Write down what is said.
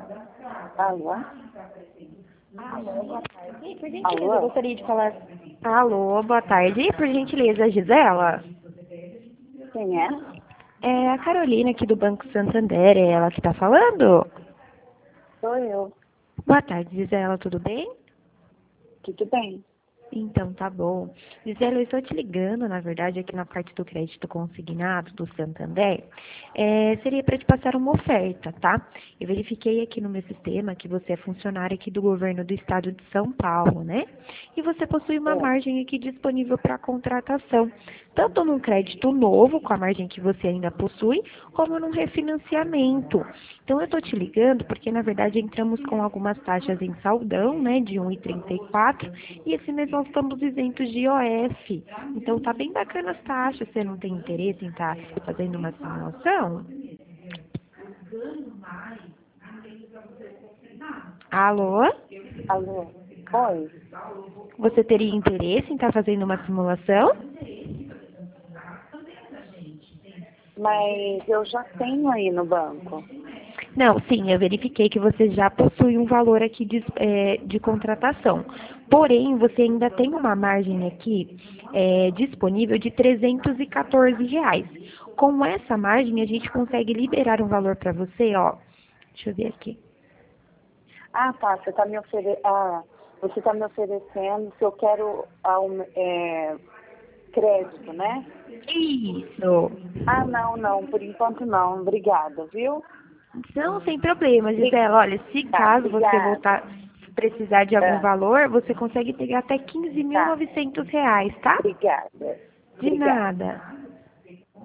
Alô? Alô, boa tarde. Por gentileza, eu Alô? gostaria de falar. Alô, boa tarde. Por gentileza, Gisela? Quem é? É a Carolina aqui do Banco Santander, é ela que está falando? Sou eu. Boa tarde, Gisela, tudo bem? Tudo bem? Então, tá bom. Gisela, eu estou te ligando, na verdade, aqui na parte do crédito consignado do Santander. Seria para te passar uma oferta, tá? Eu verifiquei aqui no meu sistema que você é funcionário aqui do governo do estado de São Paulo, né? E você possui uma É. margem aqui disponível para contratação, tanto num crédito novo, com a margem que você ainda possui, como num refinanciamento. Então, eu estou te ligando porque, na verdade, entramos com algumas taxas em saldão, né, de 1,34, e esse mês nós estamos isentos de IOF. Então, tá bem bacana as taxas. Você não tem interesse em estar fazendo uma simulação? Alô? Alô? Oi? Você teria interesse em estar fazendo uma simulação? Mas eu já tenho aí no banco. Não, sim, eu verifiquei que você já possui um valor aqui de contratação. Porém, você ainda tem uma margem aqui disponível de R$ 314. Com essa margem, a gente consegue liberar um valor para você, ó. Deixa eu ver aqui. Ah, tá. Você tá me oferecendo se eu quero crédito, né? Isso. Ah, não. Por enquanto não. Obrigada, viu? Não, sem problema, Gisela. Olha, se Tá, caso você obrigada. voltar precisar de algum Ah, valor, você consegue pegar até R$ tá. 15.900, tá? Obrigada. De Obrigada. nada.